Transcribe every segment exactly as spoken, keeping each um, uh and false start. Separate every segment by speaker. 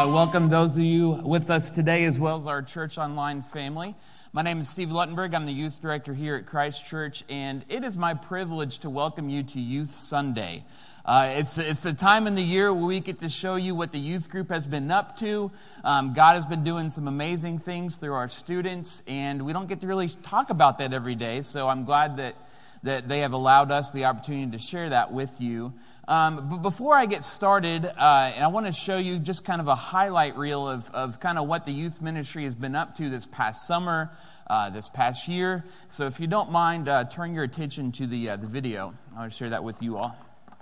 Speaker 1: uh, welcome those of you with us today as well as our church online family. My name is Steve Luttenberg. I'm the youth director here at Christ Church, and it is my privilege to welcome you to Youth Sunday. Uh, it's, it's the time in the year where we get to show you what the youth group has been up to. Um, God has been doing some amazing things through our students, and we don't get to really talk about that every day, so I'm glad that, that they have allowed us the opportunity to share that with you. Um, but before I get started, uh, and I want to show you just kind of a highlight reel of, of kind of what the youth ministry has been up to this past summer, uh, this past year. So if you don't mind, uh, turn your attention to the uh, the video. I want to share that with you all.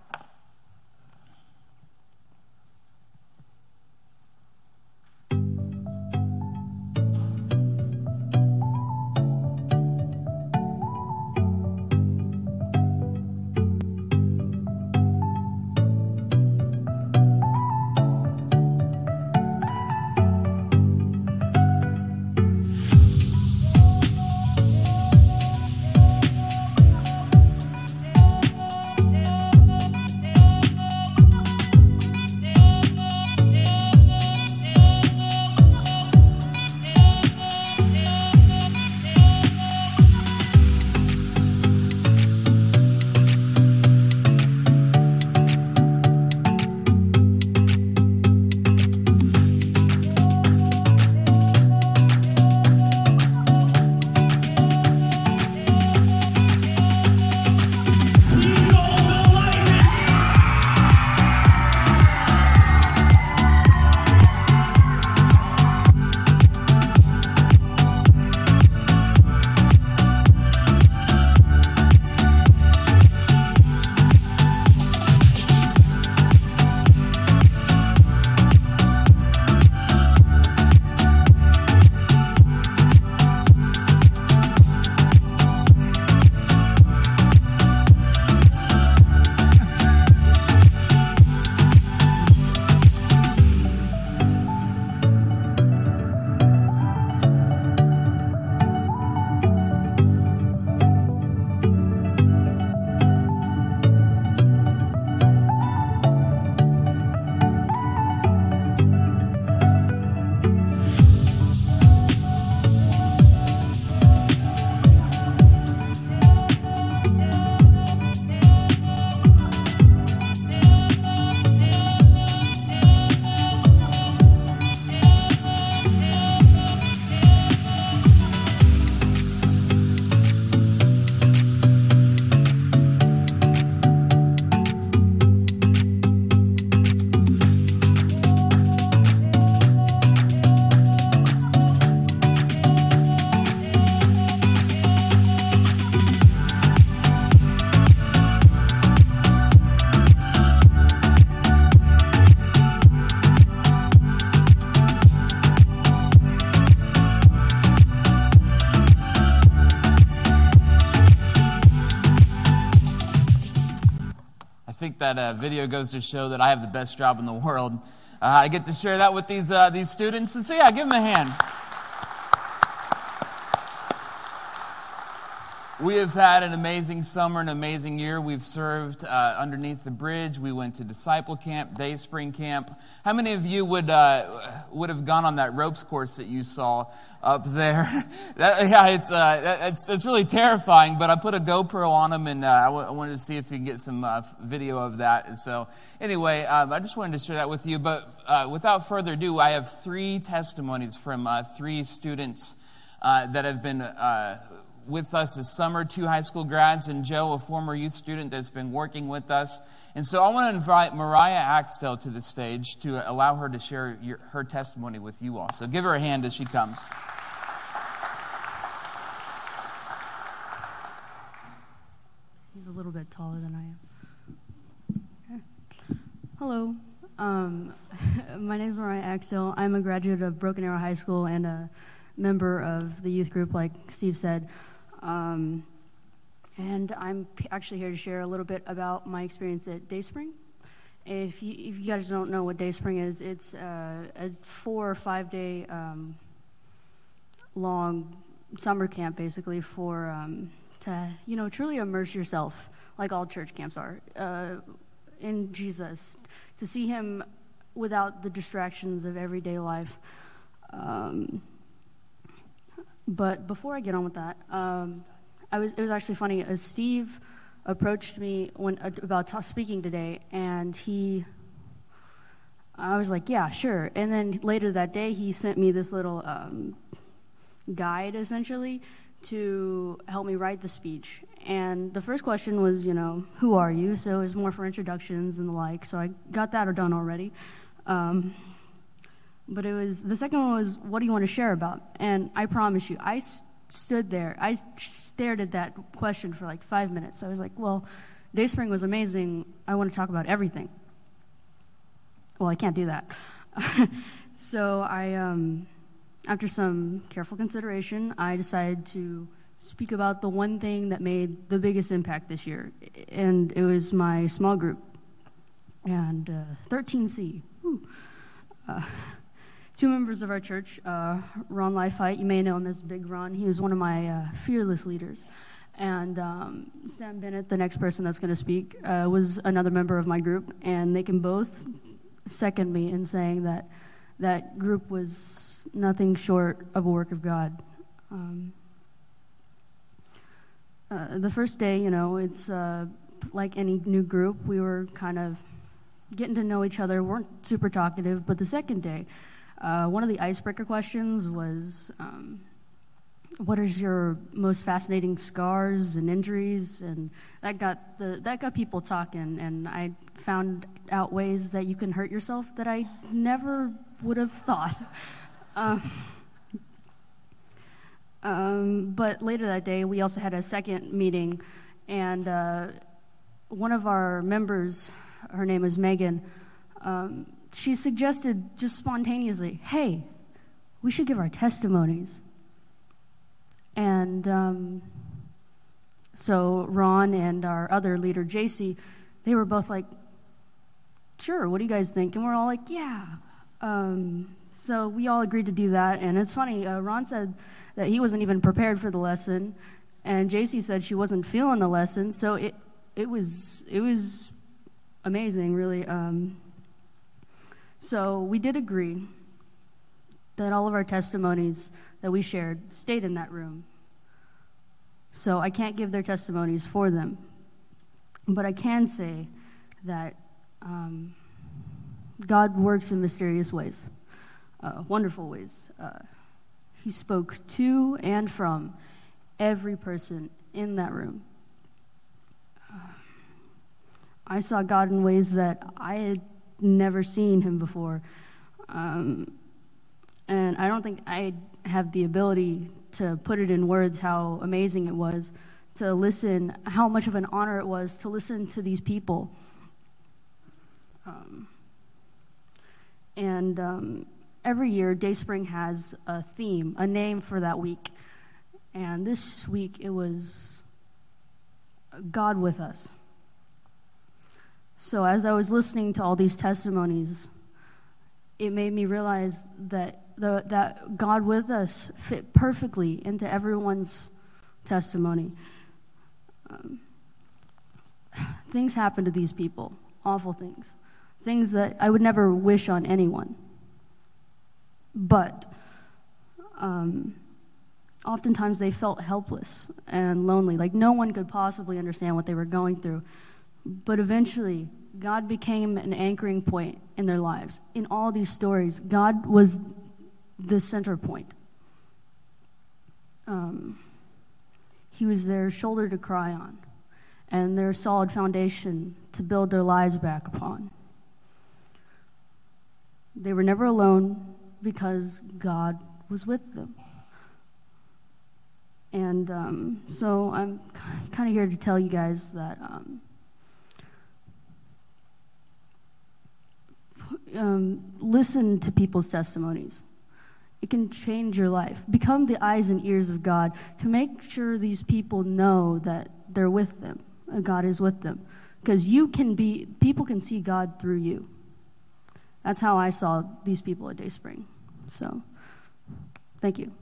Speaker 1: That uh, video goes to show that I have the best job in the world. Uh, I get to share that with these uh, these students, and so yeah, give them a hand. We have had an amazing summer, an amazing year. We've served uh, underneath the bridge. We went to disciple camp, day spring camp. How many of you would uh, would have gone on that ropes course that you saw up there? that, yeah, it's, uh, it's it's really terrifying. But I put a GoPro on them, and uh, I, w- I wanted to see if you can get some uh, video of that. And so, anyway, um, I just wanted to share that with you. But uh, without further ado, I have three testimonies from uh, three students uh, that have been Uh, with us this summer, two high school grads, and Joe, a former youth student that's been working with us. And so I want to invite Mariah Axtell to the stage to allow her to share your, her testimony with you all. So give her a hand as she comes.
Speaker 2: He's a little bit taller than I am. Hello. Um, my name is Mariah Axtell. I'm a graduate of Broken Arrow High School and a member of the youth group, like Steve said. Um, and I'm p- actually here to share a little bit about my experience at Dayspring. If you, if you guys don't know what Dayspring is, it's uh, a four or five day um, long summer camp, basically, for um, to you know truly immerse yourself, like all church camps are, uh, in Jesus, to see Him without the distractions of everyday life. Um, but before I get on with that, um, I was it was actually funny. Uh, Steve approached me when uh, about t- speaking today, and he, I was like, yeah, sure. And then later that day, he sent me this little um, guide, essentially, to help me write the speech. And the first question was, you know, who are you? So it was more for introductions and the like. So I got that done already. Um, but it was, the second one was, what do you want to share about? And I promise you, I st- stood there, I stared at that question for like five minutes. I was like, well, Dayspring was amazing. I want to talk about everything. Well, I can't do that. So I, um, after some careful consideration, I decided to speak about the one thing that made the biggest impact this year, and it was my small group. And uh, thirteen C, whew. Uh, two members of our church, uh, Ron Lifehite, you may know him as Big Ron. He was one of my uh, fearless leaders. And um, Sam Bennett, the next person that's going to speak, uh, was another member of my group, and they can both second me in saying that that group was nothing short of a work of God. Um, uh, the first day, you know, it's uh, like any new group. We were kind of getting to know each other, weren't super talkative. But the second day, uh, one of the icebreaker questions was, um, what is your most fascinating scars and injuries? And that got the that got people talking, and I found out ways that you can hurt yourself that I never would have thought. Um, um, but later that day, we also had a second meeting, and uh, one of our members, her name is Megan, um, she suggested just spontaneously, hey, we should give our testimonies. And um, so Ron and our other leader, J C, they were both like, sure, what do you guys think? And we're all like, yeah. Um, so we all agreed to do that. And it's funny, uh, Ron said that he wasn't even prepared for the lesson, and J C said she wasn't feeling the lesson. So it it was it was amazing, really. Um, so we did agree that all of our testimonies that we shared stayed in that room. So I can't give their testimonies for them. But I can say that um, God works in mysterious ways, uh, wonderful ways. Uh, he spoke to and from every person in that room. Uh, I saw God in ways that I had never seen him before. Um, And I don't think I have the ability to put it in words how amazing it was to listen, how much of an honor it was to listen to these people. Um, and um, every year, Dayspring has a theme, a name for that week. And this week, it was God with us. So as I was listening to all these testimonies, it made me realize that The, that God with us fit perfectly into everyone's testimony. Um, things happen to these people, awful things, things that I would never wish on anyone. But um, oftentimes they felt helpless and lonely, like no one could possibly understand what they were going through. But eventually, God became an anchoring point in their lives. In all these stories, God was the center point. Um, he was their shoulder to cry on and their solid foundation to build their lives back upon. They were never alone because God was with them. And um, so I'm kind of here to tell you guys that um, um, listen to people's testimonies. It can change your life. Become the eyes and ears of God to make sure these people know that they're with them, God is with them. Because you can be, people can see God through you. That's how I saw these people at Dayspring. So, thank you.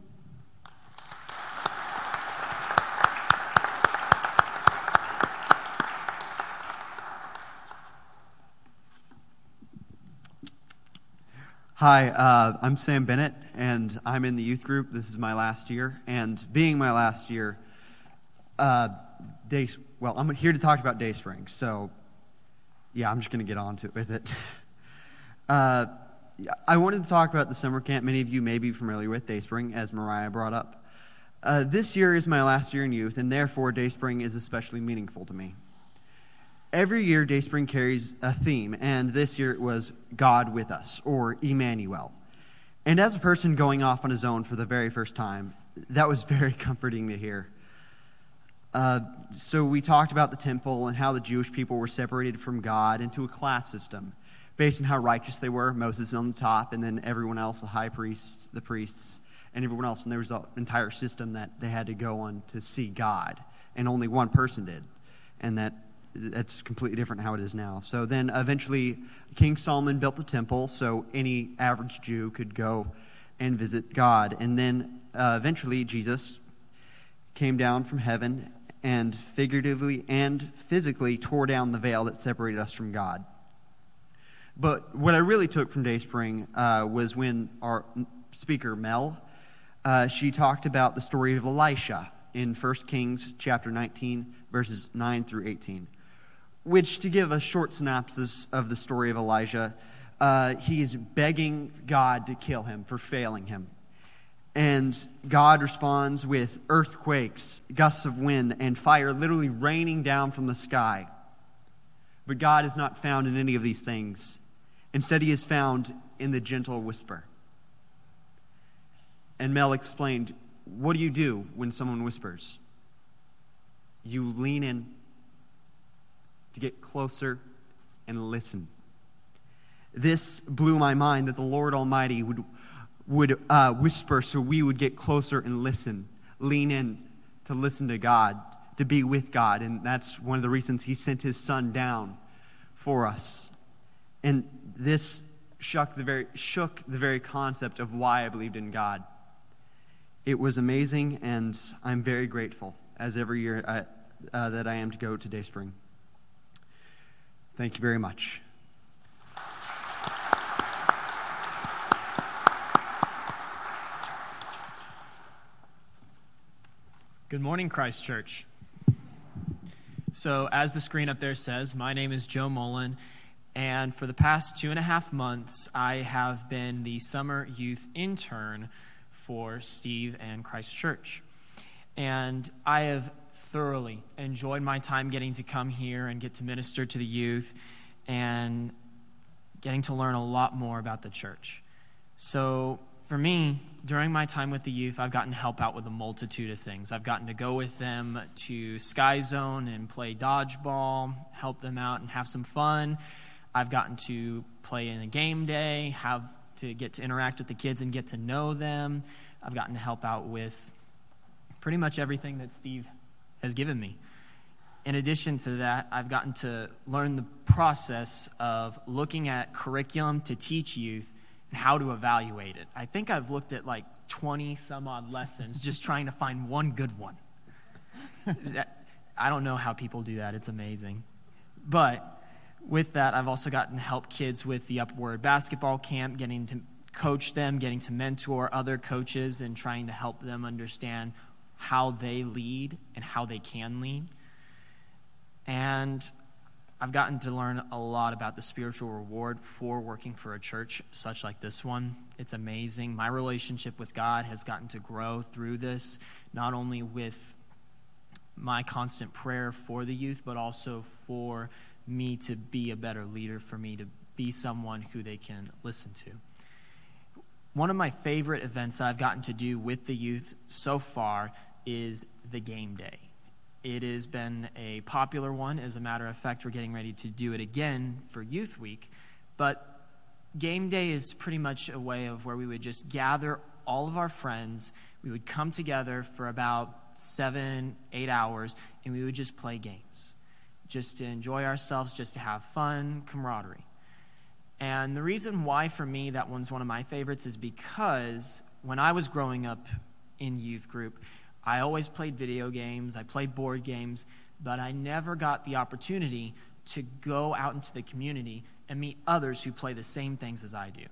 Speaker 3: Hi, uh, I'm Sam Bennett, and I'm in the youth group. This is my last year, and being my last year, uh, day, well, I'm here to talk about Dayspring, so yeah, I'm just going to get on to it with it. uh, I wanted to talk about the summer camp many of you may be familiar with, Dayspring, as Mariah brought up. Uh, this year is my last year in youth, and therefore Dayspring is especially meaningful to me. Every year, Dayspring carries a theme, and this year it was God with us, or Emmanuel. And as a person going off on his own for the very first time, that was very comforting to hear. Uh, so we talked about the temple and how the Jewish people were separated from God into a class system, based on how righteous they were, Moses on the top, and then everyone else, the high priests, the priests, and everyone else. And there was an entire system that they had to go on to see God, and only one person did, and that That's completely different how it is now. So then eventually King Solomon built the temple so any average Jew could go and visit God. And then uh, eventually Jesus came down from heaven and figuratively and physically tore down the veil that separated us from God. But what I really took from Dayspring uh, was when our speaker, Mel, uh, she talked about the story of Elisha in First Kings chapter nineteen, verses nine through eighteen. Which, to give a short synopsis of the story of Elijah, uh, he is begging God to kill him for failing him. And God responds with earthquakes, gusts of wind, and fire literally raining down from the sky. But God is not found in any of these things. Instead, he is found in the gentle whisper. And Mel explained, what do you do when someone whispers? You lean in to get closer and listen. This blew my mind that the Lord Almighty would would uh, whisper so we would get closer and listen, lean in to listen to God, to be with God. And that's one of the reasons he sent his son down for us. And this shook the very, shook the very concept of why I believed in God. It was amazing, and I'm very grateful, as every year I, uh, that I am to go to Dayspring. Thank you very much.
Speaker 4: Good morning, Christ Church. So as the screen up there says, my name is Joe Mullen, and for the past two and a half months, I have been the summer youth intern for Steve and Christ Church. And I have thoroughly enjoyed my time getting to come here and get to minister to the youth and getting to learn a lot more about the church. So for me, during my time with the youth, I've gotten to help out with a multitude of things. I've gotten to go with them to Sky Zone and play dodgeball, help them out and have some fun. I've gotten to play in a game day, have to get to interact with the kids and get to know them. I've gotten to help out with pretty much everything that Steve has given me. In addition to that, I've gotten to learn the process of looking at curriculum to teach youth and how to evaluate it. I think I've looked at like twenty some odd lessons just trying to find one good one. I don't know how people do that. It's amazing. But with that, I've also gotten to help kids with the Upward basketball camp, getting to coach them, getting to mentor other coaches, and trying to help them understand how they lead and how they can lead. And I've gotten to learn a lot about the spiritual reward for working for a church such like this one. It's amazing. My relationship with God has gotten to grow through this, not only with my constant prayer for the youth, but also for me to be a better leader, for me to be someone who they can listen to. One of my favorite events that I've gotten to do with the youth so far is the game day. It has been a popular one. As a matter of fact, we're getting ready to do it again for Youth Week. But game day is pretty much a way of where we would just gather all of our friends. We would come together for about seven, eight hours, and we would just play games, just to enjoy ourselves, just to have fun, camaraderie. And the reason why, for me, that one's one of my favorites is because when I was growing up in youth group, I always played video games, I played board games, but I never got the opportunity to go out into the community and meet others who play the same things as I do.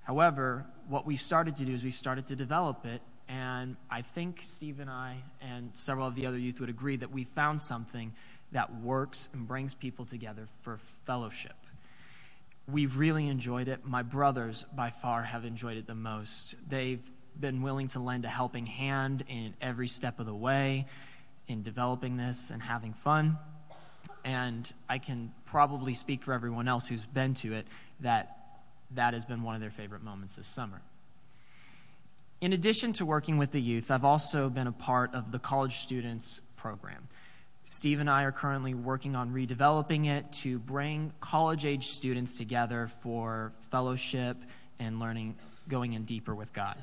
Speaker 4: However, what we started to do is we started to develop it, and I think Steve and I and several of the other youth would agree that we found something that works and brings people together for fellowship. We've really enjoyed it. My brothers, by far, have enjoyed it the most. They've been willing to lend a helping hand in every step of the way in developing this and having fun. And I can probably speak for everyone else who's been to it that that has been one of their favorite moments this summer. In addition to working with the youth, I've also been a part of the college students program. Steve and I are currently working on redeveloping it to bring college-age students together for fellowship and learning, going in deeper with God.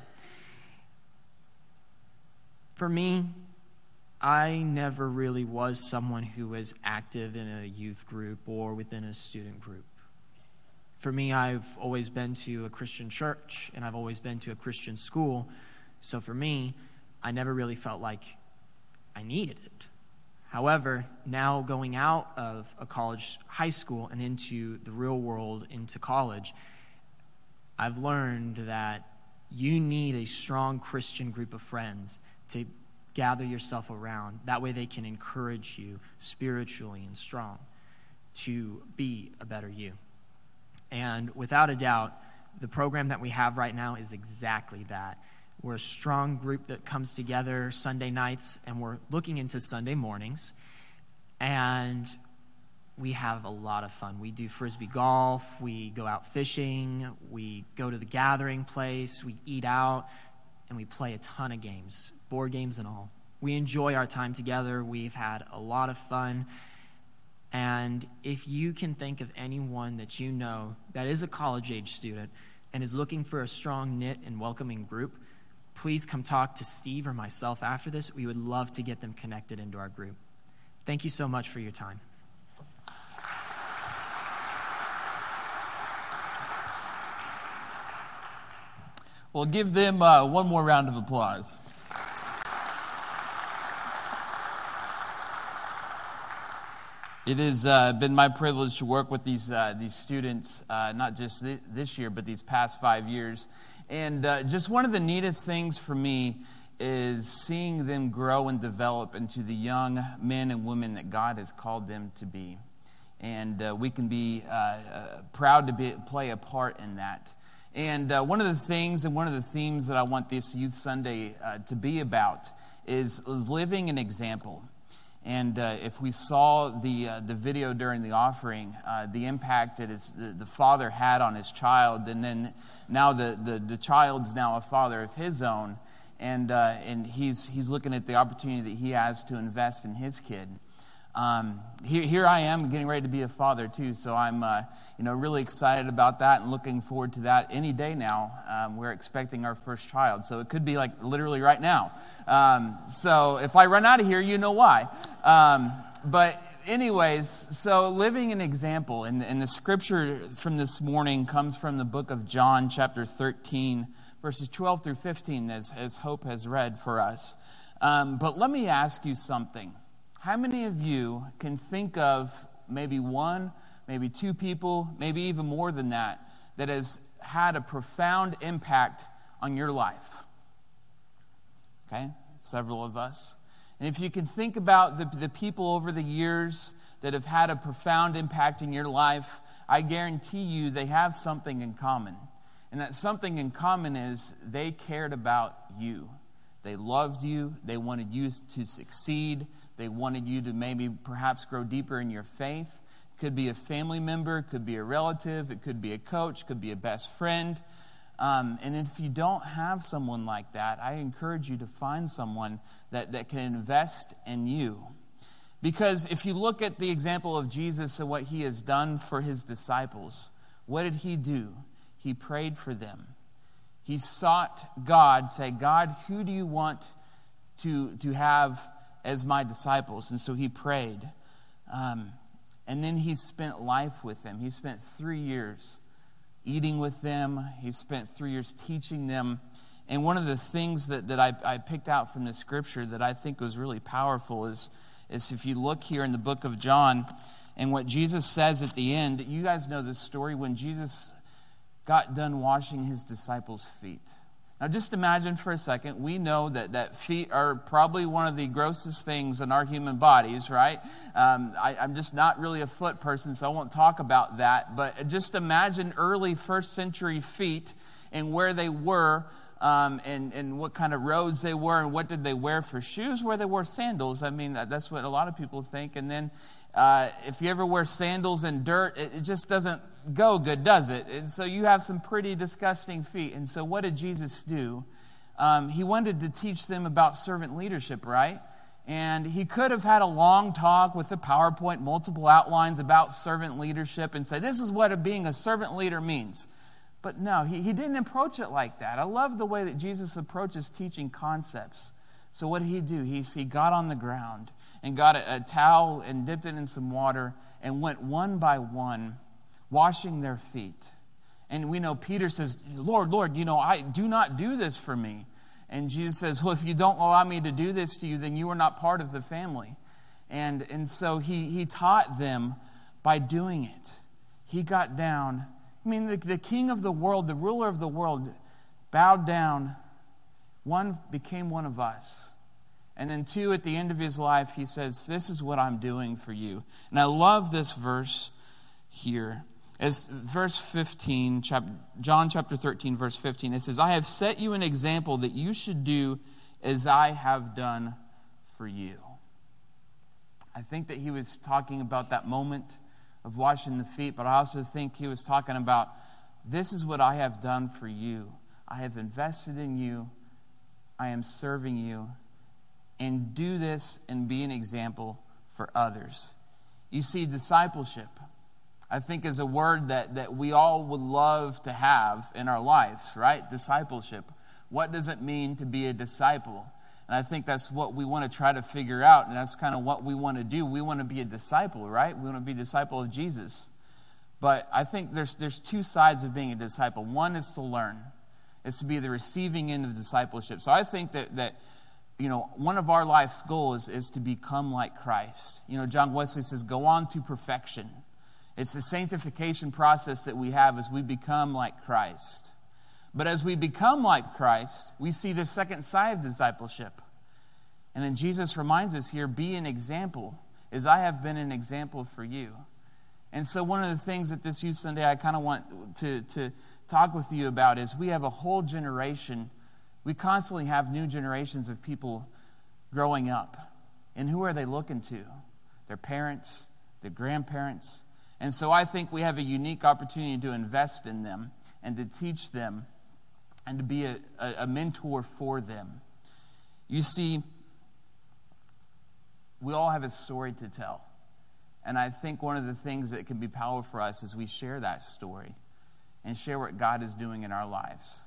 Speaker 4: For me, I never really was someone who was active in a youth group or within a student group. For me, I've always been to a Christian church, and I've always been to a Christian school. So for me, I never really felt like I needed it. However, now going out of a college, high school, and into the real world, into college, I've learned that you need a strong Christian group of friends to gather yourself around. That way they can encourage you spiritually and strong to be a better you. And without a doubt, the program that we have right now is exactly that. We're a strong group that comes together Sunday nights, and we're looking into Sunday mornings. And we have a lot of fun. We do frisbee golf, we go out fishing, we go to the gathering place, we eat out, and we play a ton of games, board games and all. We enjoy our time together. We've had a lot of fun. And if you can think of anyone that you know that is a college-age student and is looking for a strong, knit, and welcoming group, please come talk to Steve or myself after this. We would love to get them connected into our group. Thank you so much for your time.
Speaker 1: Well, give them uh, one more round of applause. It has uh, been my privilege to work with these uh, these students, uh, not just th- this year, but these past five years. And uh, just one of the neatest things for me is seeing them grow and develop into the young men and women that God has called them to be. And uh, we can be uh, uh, proud to be, play a part in that. And uh, one of the things and one of the themes that I want this Youth Sunday uh, to be about is, is living an example. And uh, if we saw the uh, the video during the offering, uh, the impact that his, the, the father had on his child, and then now the, the, the child's now a father of his own, and uh, and he's he's looking at the opportunity that he has to invest in his kid. Um, here, here I am getting ready to be a father too, so I'm uh, you know really excited about that and looking forward to that any day now. Um, we're expecting our first child, so it could be like literally right now. Um, so if I run out of here, you know why. Um, but anyways, so living an example, and, and the scripture from this morning comes from the book of John, chapter thirteen, verses twelve through fifteen, as, as Hope has read for us. Um, but let me ask you something. How many of you can think of maybe one, maybe two people, maybe even more than that, that has had a profound impact on your life? Okay, several of us. And if you can think about the, the people over the years that have had a profound impact in your life, I guarantee you they have something in common. And that something in common is they cared about you. They loved you. They wanted you to succeed. They wanted you to maybe perhaps grow deeper in your faith. It could be a family member. It could be a relative. It could be a coach. It could be a best friend. Um, and if you don't have someone like that, I encourage you to find someone that, that can invest in you. Because if you look at the example of Jesus and what he has done for his disciples, what did he do? He prayed for them. He sought God, say, God, who do you want to, to have as my disciples? And so he prayed. Um, and then he spent life with them. He spent three years eating with them. He spent three years teaching them. And one of the things that, that I, I picked out from the scripture that I think was really powerful is, is if you look here in the book of John and what Jesus says at the end, you guys know this story when Jesus got done washing his disciples' feet. Now just imagine for a second, we know that, that feet are probably one of the grossest things in our human bodies, right? Um, I, I'm just not really a foot person, so I won't talk about that. But just imagine early first century feet and where they were, um, and, and what kind of roads they were, and what did they wear for shoes, where they wore sandals. I mean, that, that's what a lot of people think. And then uh, if you ever wear sandals in dirt, it, it just doesn't go good, does it? And so you have some pretty disgusting feet. And so what did Jesus do? Um, he wanted to teach them about servant leadership, right? And he could have had a long talk with a PowerPoint, multiple outlines about servant leadership and say, this is what being a servant leader means. But no, he, he didn't approach it like that. I love the way that Jesus approaches teaching concepts. So what did he do? He, he got on the ground and got a, a towel and dipped it in some water and went one by one, washing their feet. And we know Peter says, Lord, Lord, you know, I do not do this for me. And Jesus says, well, if you don't allow me to do this to you, then you are not part of the family. And, and so he, he taught them by doing it. He got down. I mean, the, the king of the world, the ruler of the world, bowed down. One became one of us. And then two, at the end of his life, he says, this is what I'm doing for you. And I love this verse here. As verse fifteen, chap, John chapter thirteen, verse fifteen, it says, I have set you an example that you should do as I have done for you. I think that he was talking about that moment of washing the feet, but I also think he was talking about, this is what I have done for you. I have invested in you. I am serving you. And do this and be an example for others. You see, discipleship, I think, is a word that, that we all would love to have in our lives, right? Discipleship. What does it mean to be a disciple? And I think that's what we want to try to figure out, and that's kind of what we want to do. We want to be a disciple, right? We want to be a disciple of Jesus. But I think there's there's two sides of being a disciple. One is to learn. It's to be the receiving end of discipleship. So I think that that you know, one of our life's goals is, is to become like Christ. You know, John Wesley says, go on to perfection. It's the sanctification process that we have as we become like Christ. But as we become like Christ, we see the second side of discipleship. And then Jesus reminds us here, be an example, as I have been an example for you. And so one of the things at this Youth Sunday I kind of want to, to talk with you about is we have a whole generation. We constantly have new generations of people growing up. And who are they looking to? Their parents, their grandparents. And so I think we have a unique opportunity to invest in them and to teach them and to be a, a, a mentor for them. You see, we all have a story to tell. And I think one of the things that can be powerful for us is we share that story and share what God is doing in our lives.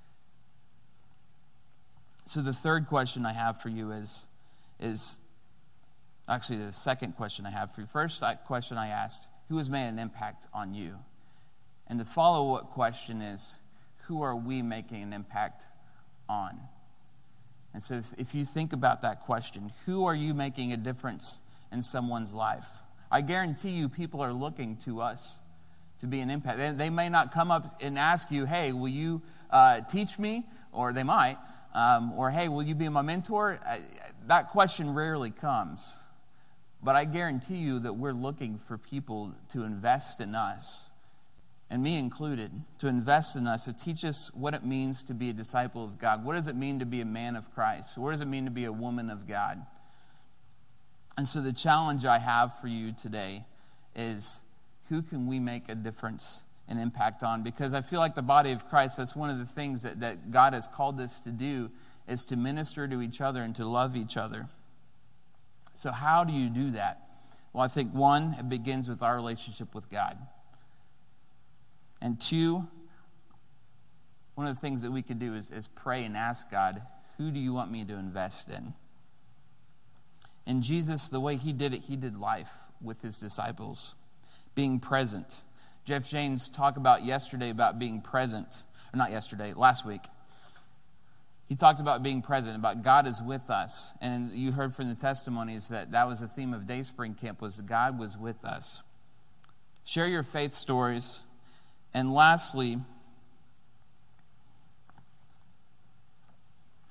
Speaker 1: So the third question I have for you is, is actually the second question I have for you. First question I asked, who has made an impact on you? And the follow-up question is, who are we making an impact on? And so if, if you think about that question, who are you making a difference in someone's life? I guarantee you people are looking to us to be an impact. They, they may not come up and ask you, hey, will you uh, teach me? Or they might. Um, or, hey, will you be my mentor? I, that question rarely comes. But I guarantee you that we're looking for people to invest in us, and me included, to invest in us, to teach us what it means to be a disciple of God. What does it mean to be a man of Christ? What does it mean to be a woman of God? And so the challenge I have for you today is, who can we make a difference and impact on? Because I feel like the body of Christ, that's one of the things that, that God has called us to do, is to minister to each other and to love each other. So how do you do that? Well, I think one, it begins with our relationship with God. And two, one of the things that we could do is, is pray and ask God, who do you want me to invest in? And Jesus, the way he did it, he did life with his disciples, being present. Jeff James talked about yesterday about being present, or not yesterday, last week. He talked about being present, about God is with us. And you heard from the testimonies that that was the theme of Dayspring Camp, was God was with us. Share your faith stories. And lastly,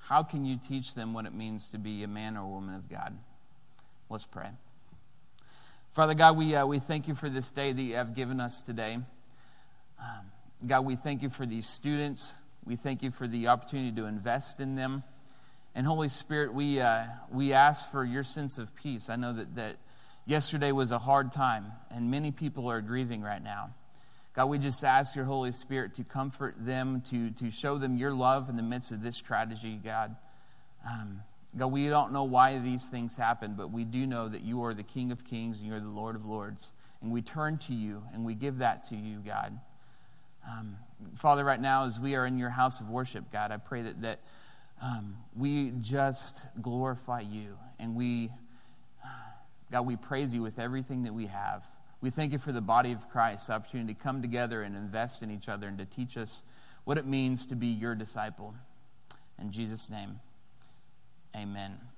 Speaker 1: how can you teach them what it means to be a man or woman of God? Let's pray. Father God, we, uh, we thank you for this day that you have given us today. Um, God, we thank you for these students. We thank you for the opportunity to invest in them. And Holy Spirit, we uh, we ask for your sense of peace. I know that, that yesterday was a hard time, and many people are grieving right now. God, we just ask your Holy Spirit to comfort them, to, to show them your love in the midst of this tragedy, God. Um, God, we don't know why these things happen, but we do know that you are the King of Kings and you're the Lord of Lords. And we turn to you, and we give that to you, God. Um, Father, right now, as we are in your house of worship, God, I pray that, that um, we just glorify you. And we, God, we praise you with everything that we have. We thank you for the body of Christ, the opportunity to come together and invest in each other and to teach us what it means to be your disciple. In Jesus' name, amen.